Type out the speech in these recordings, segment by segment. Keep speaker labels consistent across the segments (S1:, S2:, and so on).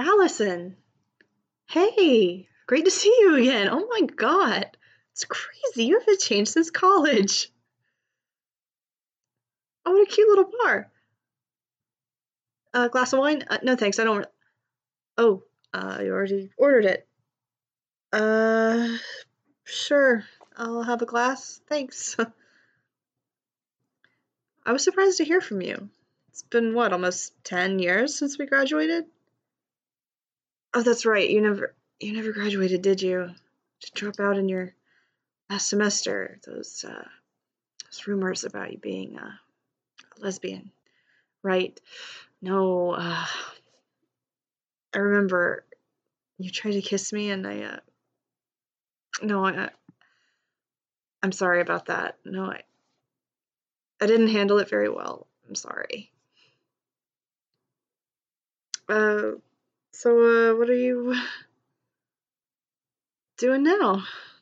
S1: Allison, hey, great to see you again. Oh my God, it's crazy. You haven't changed since college. Oh, what a cute little bar. A glass of wine? No, thanks. I don't. Oh, you already ordered it. Uh, sure. I'll have a glass. Thanks. I was surprised to hear from you. It's been what, almost 10 years since we graduated? Oh, that's right. You never graduated, did you? Just drop out in your last semester. Those rumors about you being a lesbian. Right. No, I remember you tried to kiss me and no, I'm sorry about that. No, I didn't handle it very well. I'm sorry. Uh, what are you doing now?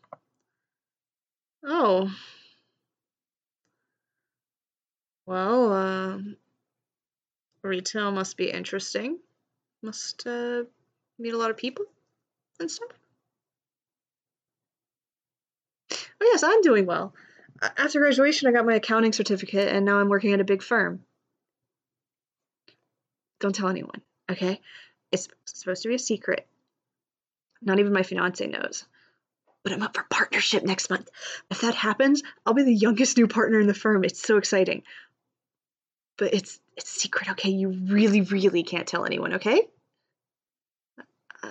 S1: Oh, well, retail must be interesting. Must, meet a lot of people and stuff. Oh, yes, I'm doing well. After graduation, I got my accounting certificate and now I'm working at a big firm. Don't tell anyone, okay? It's supposed to be a secret. Not even my fiance knows. But I'm up for partnership next month. If that happens, I'll be the youngest new partner in the firm. It's so exciting. But it's secret, okay? You really, really can't tell anyone, okay? Uh,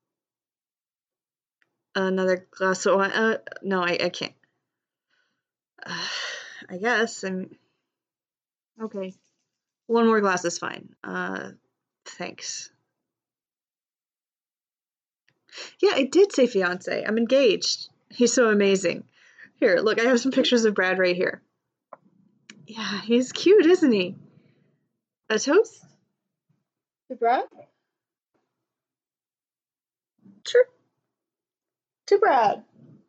S1: Another glass of wine. No, I can't. Uh, I guess. Okay. One more glass is fine. Thanks. Yeah, I did say fiance. I'm engaged. He's so amazing. Here, look, I have some pictures of Brad right here. Yeah, he's cute, isn't he? A toast? To Brad? Sure. To Brad.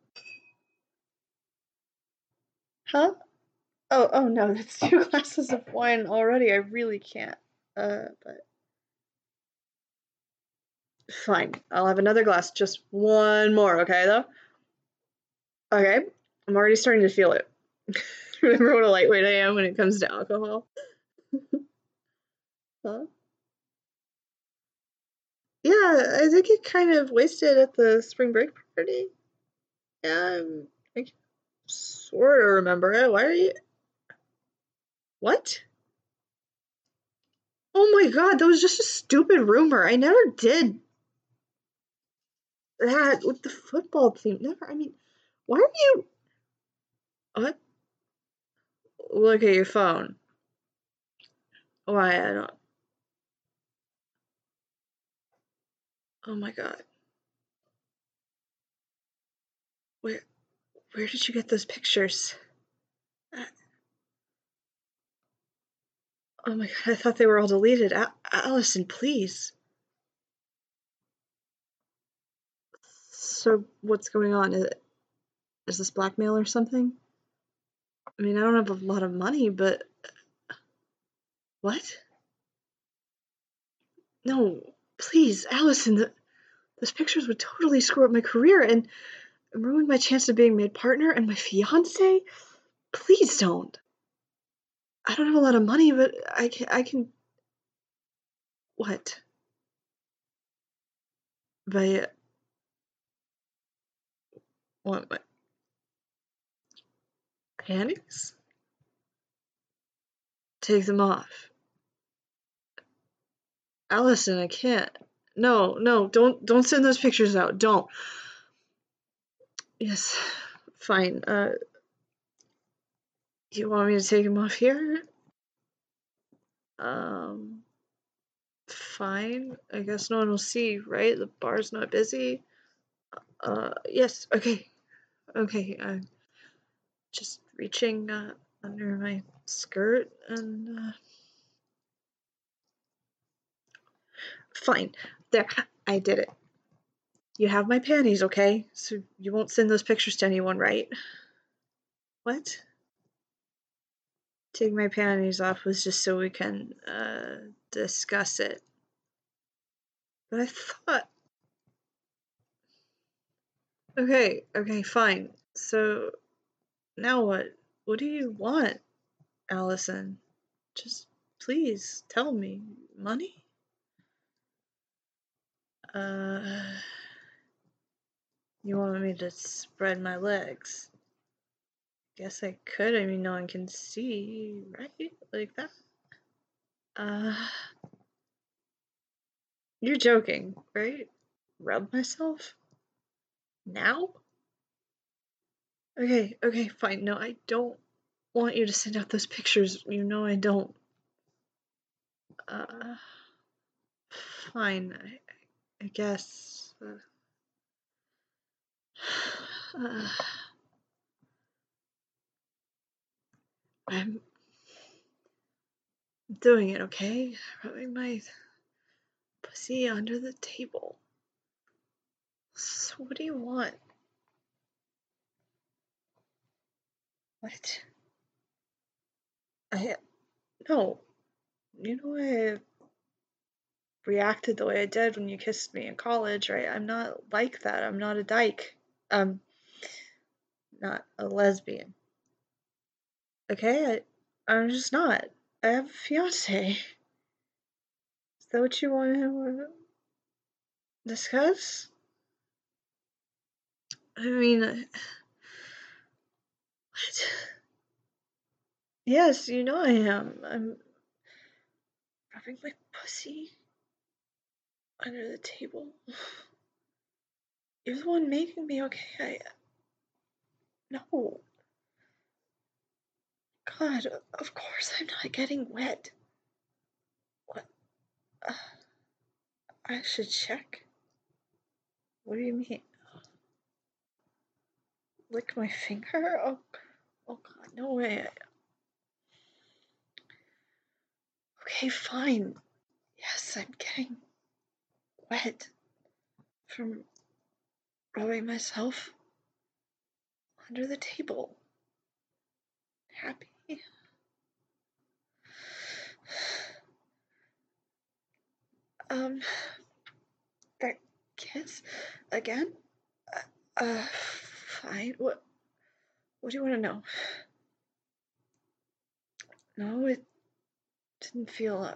S1: Huh? Oh no, that's two glasses of wine already. I really can't. But fine. I'll have another glass. Just one more, okay, though? Okay. I'm already starting to feel it. Remember what a lightweight I am when it comes to alcohol? Huh? Yeah, I think it kind of wasted at the spring break party. Yeah, I sort of remember it. Why are you. What? Oh my god, that was just a stupid rumor. I never did that with the football team. Never. I mean, why are you. What? Look at your phone. Why? I don't. Oh my god. Where where did you get those pictures? Uh, Oh my god, I thought they were all deleted. Allison, please. So what's going on? Is this blackmail or something? I mean, I don't have a lot of money, but what? No, please, Allison. Those pictures would totally screw up my career and ruin my chance of being made partner and my fiance. Please don't. I don't have a lot of money, but I can. What? Buy what? My panties? Take them off. Allison, I can't. No, no, don't send those pictures out. Don't. Yes, fine. Do you want me to take them off here? Um, fine. I guess no one will see, right? The bar's not busy. Yes. Okay. Okay. I'm just reaching under my skirt and fine. There. I did it. You have my panties, okay? So you won't send those pictures to anyone, right? What? Take my panties off was just so we can discuss it. But I thought... Okay, fine. So, now what? What do you want, Allison? Just please tell me. Money? Uh, you want me to spread my legs? Guess I could. I mean, no one can see, right? Like that? Uh, you're joking, right? Rub myself? Now? Okay, fine. No, I don't want you to send out those pictures. You know I don't. Uh, fine. I guess. Uh, I'm doing it, okay? Rubbing my pussy under the table. So what do you want? What? No. You know I reacted the way I did when you kissed me in college, right? I'm not like that. I'm not a dyke. I'm not a lesbian. Okay? I'm just not. I have a fiance. Is that what you want to discuss? I mean, what? Yes, you know I am. I'm rubbing my pussy under the table. You're the one making me, okay? No. God, of course I'm not getting wet. What? Uh, I should check. What do you mean? Lick my finger? Oh God, no way. Okay, fine. Yes, I'm getting wet from rubbing myself under the table. Happy? Um, that kiss again? Fine. What do you want to know? No, it didn't feel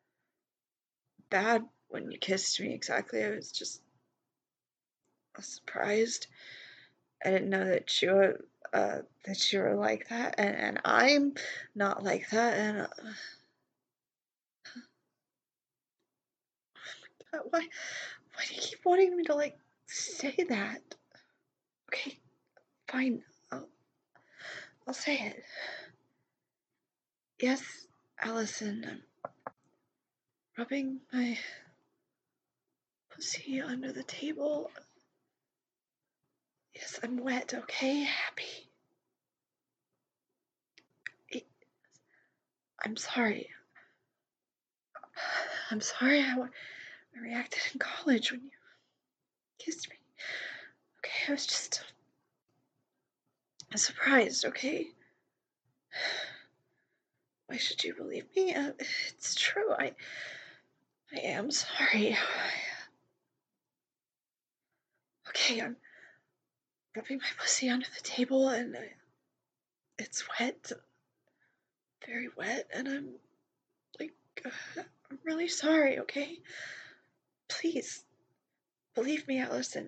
S1: bad when you kissed me exactly. I was just surprised. I didn't know that you were like that, and I'm not like that, and why do you keep wanting me to like say that? Okay, fine, I'll say it. Yes, Allison, I'm rubbing my pussy under the table. Yes, I'm wet, okay? Happy. I'm sorry. I'm sorry I reacted in college when you kissed me. Okay, I was just surprised, okay? Why should you believe me? It's true. I am sorry. Okay, I'm rubbing my pussy under the table and it's wet, very wet, and I'm like, I'm really sorry, okay? Please, believe me, Allison,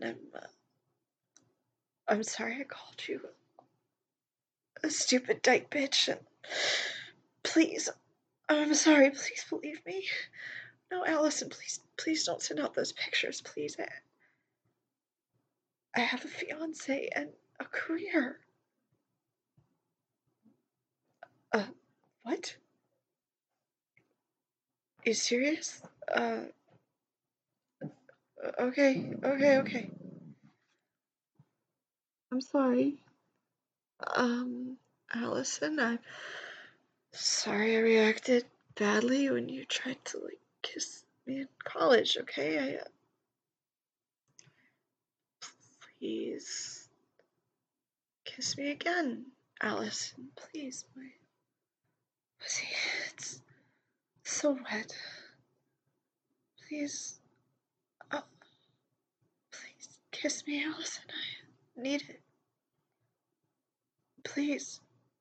S1: I'm sorry I called you a stupid dyke bitch, and please, I'm sorry, please believe me. No, Allison, please don't send out those pictures, please. I have a fiance and a career. What? You serious? Okay. I'm sorry. Allison, I'm sorry I reacted badly when you tried to, like, kiss me in college, okay? Please kiss me again, Allison, please. My pussy, it's so wet. Please, Kiss me, Allison. I need it. Please.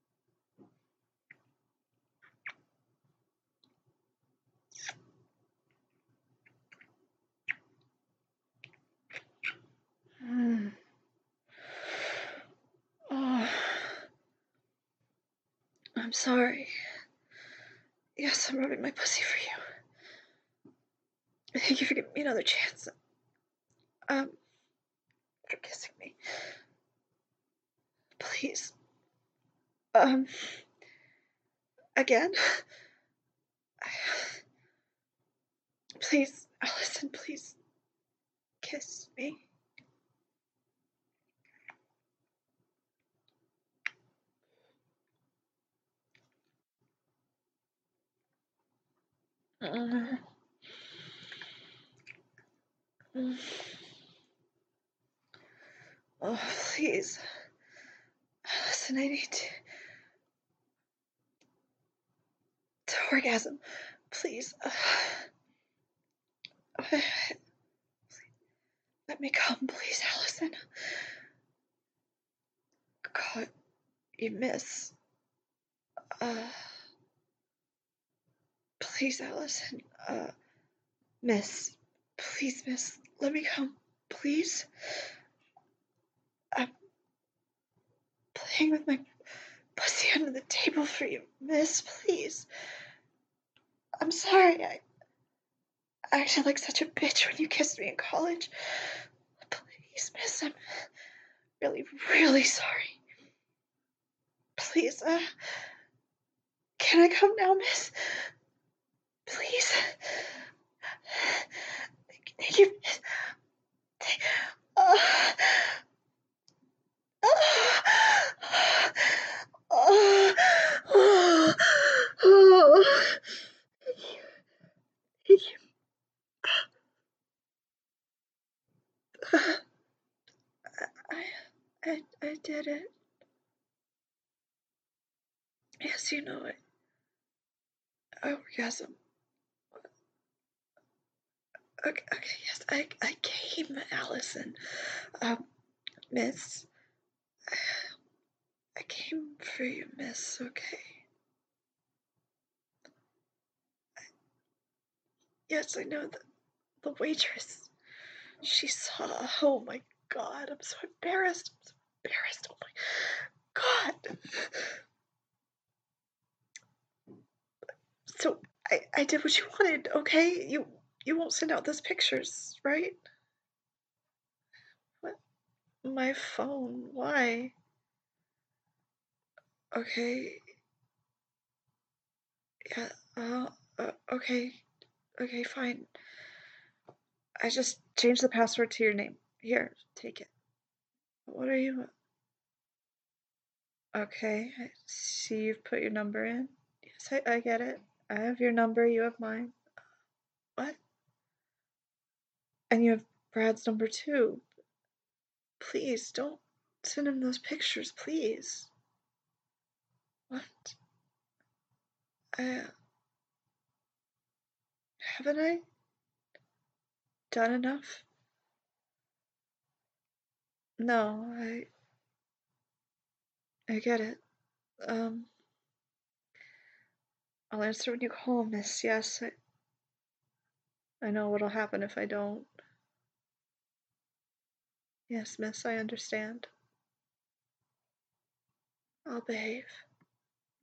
S1: Oh, I'm sorry. Yes, I'm rubbing my pussy for you. Thank you for giving me another chance. For kissing me. Please. Again? Please, Allison, please. Kiss me. Mm. Mm. Oh, please. Allison, I need to orgasm. Please. Let me come, please, Allison. God, you miss. Please, Allison. Miss. Please, miss. Let me come. Please. I'm playing with my pussy under the table for you, miss. Please. I'm sorry. I acted like such a bitch when you kissed me in college. Please, miss. I'm really, really sorry. Please, can I come now, miss? Please. Thank you, miss. Uh, Thank you. I did it. Yes, you know it. Orgasm. Okay, yes, I came, Allison. Miss, I came for you, miss, okay? Yes, I know the waitress. She saw. Oh my God, I'm so embarrassed. I'm so embarrassed. Oh my God. So I did what you wanted, okay? You won't send out those pictures, right? What? My phone. Why? Okay. Yeah. Okay. Okay, fine. I just changed the password to your name. Here, take it. What are you? Okay, I see you've put your number in. Yes, I get it. I have your number, you have mine. What? And you have Brad's number too. Please, don't send him those pictures, please. What? Haven't I done enough? No, I get it. Um, I'll answer when you call, miss. Yes, I know what'll happen if I don't. Yes, miss, I understand. I'll behave.